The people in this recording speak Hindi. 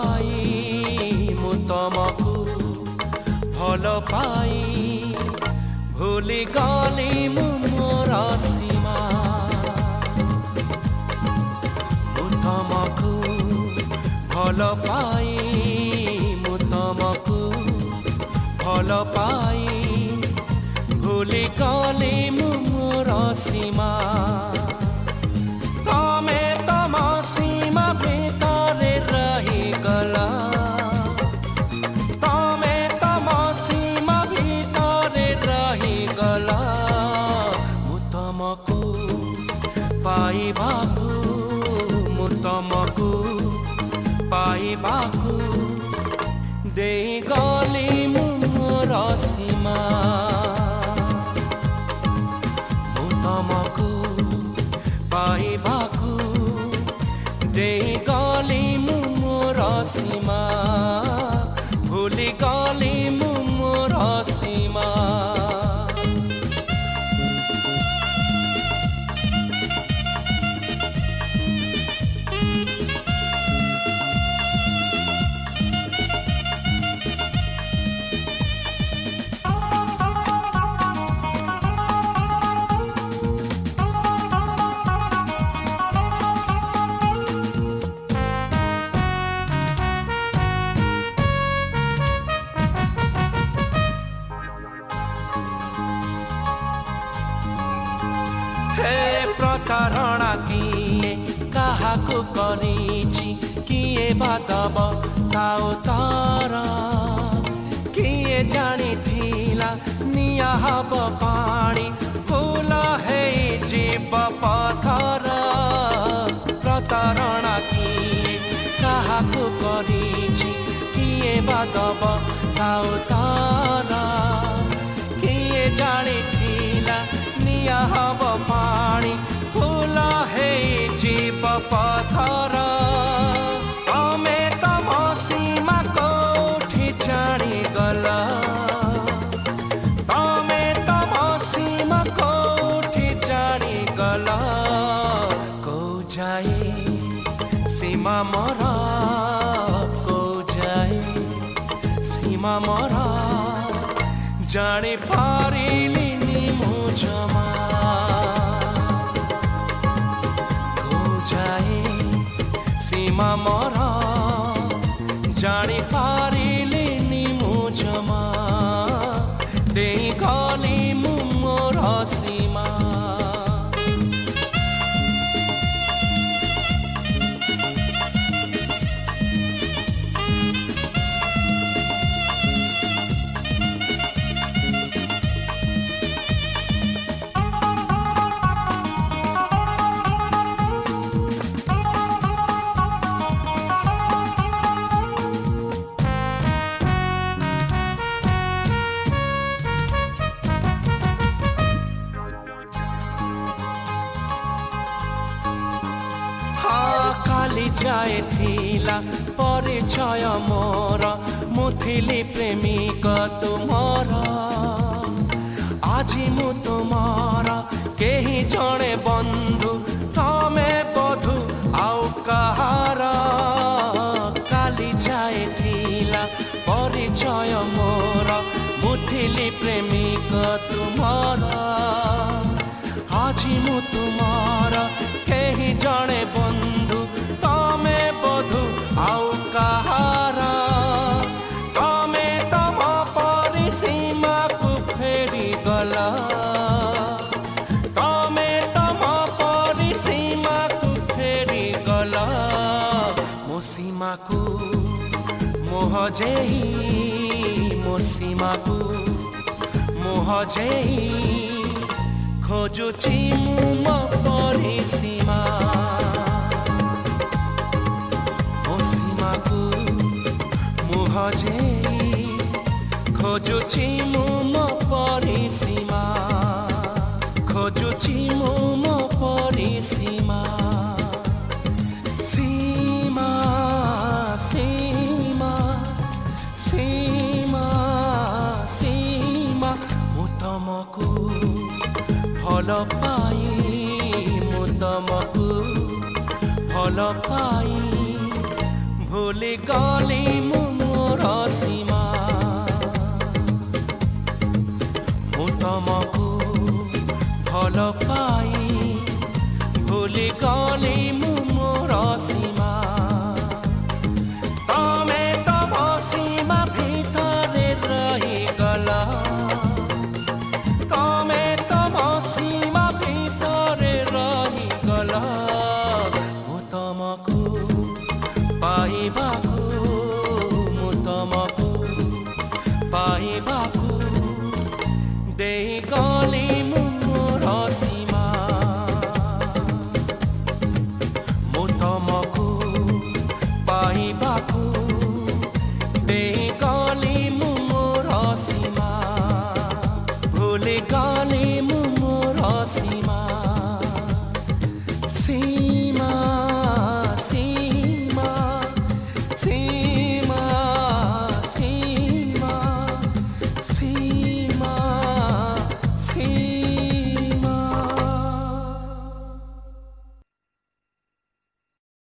पाई मु तमकु भल पाई भूली गली मु मोर सीमा मु तमकु भल पाई मु तमकु भल पाई भूली गली मु मोर सीमा तमे तम सीमा भितरे रही गला तमे तम सीमा भितरे रही गला मु तमकु पाइबाकु मु तमकु पाइबाकु देई गली मु मोर सीमा मु तमकु पाइबाकु देई गली मु मोर सीमा भूली गली मु मोर सीमा प्रतारणा किए काहाको करिछि किए बादब ताओ तारा किए जानिथिला निया हब पानी फूल है जीव पथर प्रतारणा किए काहाको करिछि किए बादब ताओ तारा किए जानिथिला निया हब पानी फूल है जीव पथर तमे तम सीमा कोठी जानी गला तमे तम सीमा कोठी जानी गला को जाए सीमा मोर को जाए सीमा मोर जानी पारिली मु जमा सीमा मोर जानी पारिलिनी मु जमा देई गली मु मोर सीमा काली जाए थिला परिचय मोर मुथिली प्रेमिक तुमर आज मु तुमर केही जणे बंधु तमे बधु आउ कहार काली जाए थिला परिचय मोर मुथिली प्रेमिक तुमर आज मु तुमर केही जणे बंधु तमे बधु आउ कहार तमे तम परि सीमा को फेरी गला तमे तम परि सीमा को फेरी गला मो सीमा को मोह जेही मो सीमा को मोह जेही खोजुची मो परि सीमा मो सीमा को मोह जेही खोजुची मो परि सीमा खोजुची मो परि सीमा सीमा सीमा सीमा सीमा मु तमकु भल पाई मु तमकु भल पाई भूल गली